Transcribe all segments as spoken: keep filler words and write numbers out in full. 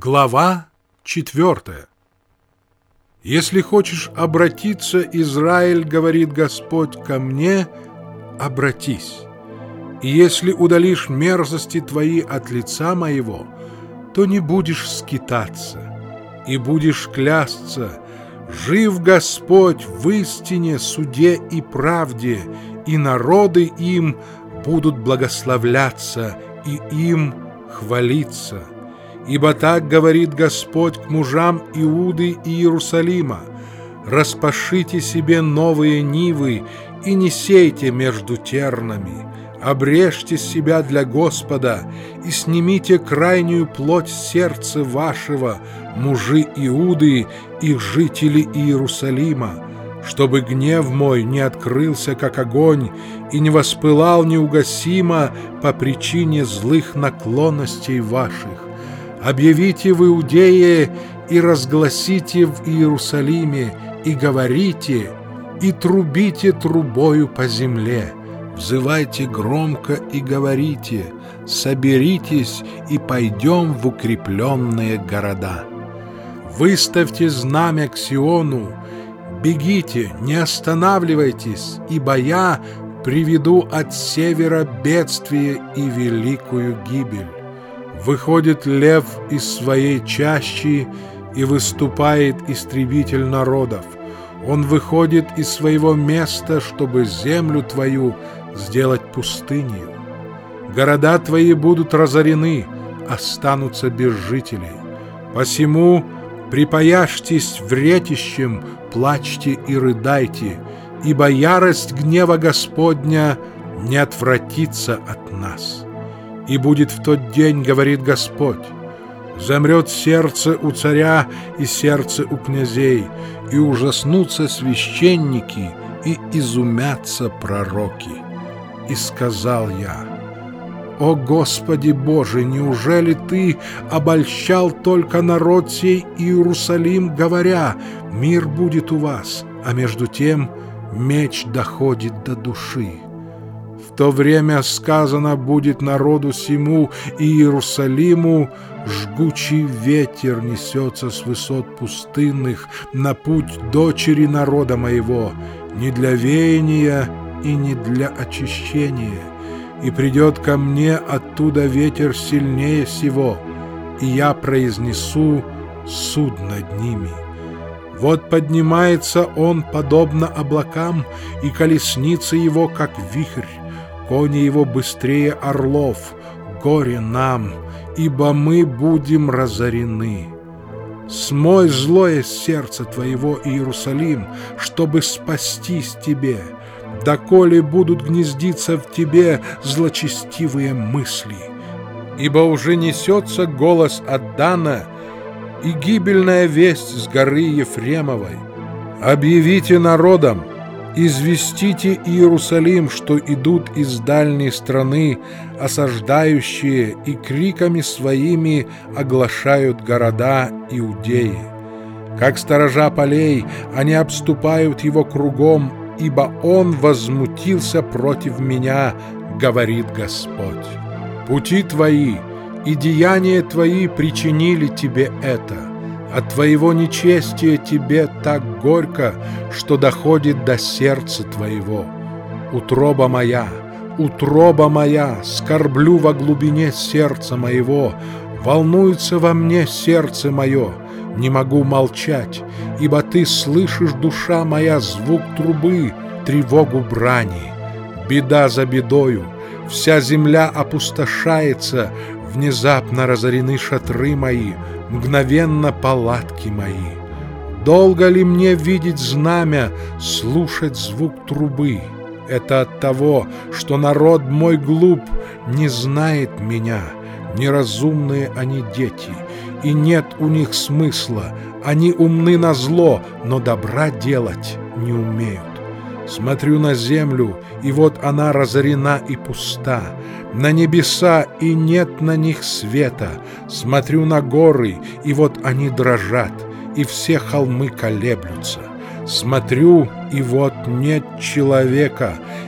Глава четвертая. «Если хочешь обратиться, Израиль, говорит Господь, ко мне, обратись. И если удалишь мерзости твои от лица моего, то не будешь скитаться, и будешь клясться: жив Господь в истине, суде и правде, и народы им будут благословляться, и им хвалиться. Ибо так говорит Господь к мужам Иуды и Иерусалима: распашите себе новые нивы и не сейте между тернами, обрежьте себя для Господа и снимите крайнюю плоть сердца вашего, мужи Иуды и жители Иерусалима, чтобы гнев мой не открылся, как огонь, и не воспылал неугасимо по причине злых наклонностей ваших. Объявите в Иудее и разгласите в Иерусалиме, и говорите, и трубите трубою по земле. Взывайте громко и говорите: соберитесь и пойдем в укрепленные города. Выставьте знамя к Сиону, бегите, не останавливайтесь, ибо я приведу от севера бедствие и великую гибель. Выходит лев из своей чащи, и выступает истребитель народов. Он выходит из своего места, чтобы землю твою сделать пустынью. Города твои будут разорены, останутся без жителей. Посему припаяшьтесь вретищем, плачьте и рыдайте, ибо ярость гнева Господня не отвратится от нас. И будет в тот день, говорит Господь, замрет сердце у царя и сердце у князей, и ужаснутся священники, и изумятся пророки. И сказал я: о Господи Боже, неужели Ты обольщал только народ сей Иерусалим, говоря: мир будет у вас, а между тем меч доходит до души? В то время сказано будет народу сему и Иерусалиму: жгучий ветер несется с высот пустынных на путь дочери народа моего, не для веяния и не для очищения. И придет ко мне оттуда ветер сильнее сего, и я произнесу суд над ними. Вот поднимается он подобно облакам, и колесница его, как вихрь, кони его быстрее орлов. Горе нам, ибо мы будем разорены. Смой злое сердце твоего, Иерусалим, чтобы спастись тебе, доколе будут гнездиться в тебе злочестивые мысли. Ибо уже несется голос от Дана и гибельная весть с горы Ефремовой. Объявите народам, известите Иерусалим, что идут из дальней страны осаждающие и криками своими оглашают города Иудеи. Как сторожа полей, они обступают его кругом, ибо он возмутился против меня, говорит Господь. Пути твои и деяния твои причинили тебе это. От твоего нечестия тебе так горько, что доходит до сердца твоего. Утроба моя, утроба моя, скорблю во глубине сердца моего, волнуется во мне сердце мое, не могу молчать, ибо ты слышишь, душа моя, звук трубы, тревогу брани. Беда за бедою, вся земля опустошается, внезапно разорены шатры мои, мгновенно палатки мои. Долго ли мне видеть знамя, слушать звук трубы? Это от того, что народ мой глуп, не знает меня, неразумные они дети, и нет у них смысла, они умны на зло, но добра делать не умеют. Смотрю на землю, и вот она разорена и пуста, на небеса, и нет на них света. Смотрю на горы, и вот они дрожат, и все холмы колеблются. Смотрю, и вот нет человека,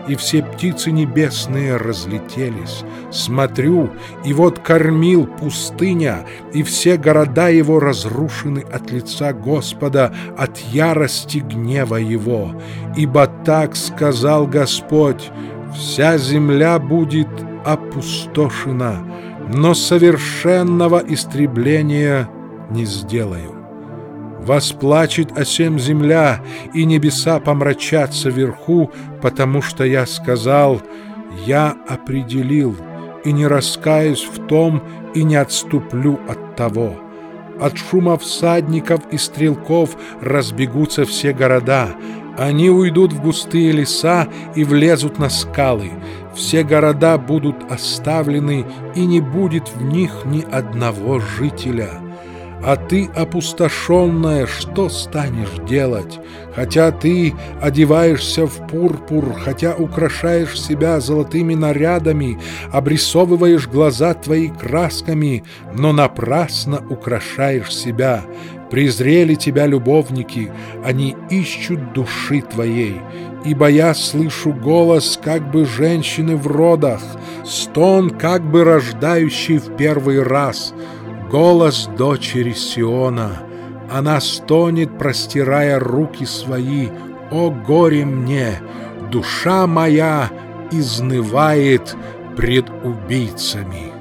и все птицы небесные разлетелись. Смотрю, и вот кормил пустыня, и все города его разрушены от лица Господа, от ярости гнева его. Ибо так сказал Господь: вся земля будет опустошена, но совершенного истребления не сделаю. Восплачет осем земля, и небеса помрачатся вверху, потому что я сказал: я определил, и не раскаюсь в том, и не отступлю от того. От шума всадников и стрелков разбегутся все города. Они уйдут в густые леса и влезут на скалы. Все города будут оставлены, и не будет в них ни одного жителя. А ты, опустошенная, что станешь делать? Хотя ты одеваешься в пурпур, хотя украшаешь себя золотыми нарядами, обрисовываешь глаза твои красками, но напрасно украшаешь себя. Презрели тебя любовники, они ищут души твоей. Ибо я слышу голос, как бы женщины в родах, стон, как бы рождающий в первый раз, голос дочери Сиона. Она стонет, простирая руки свои: «О горе мне! Душа моя изнывает пред убийцами».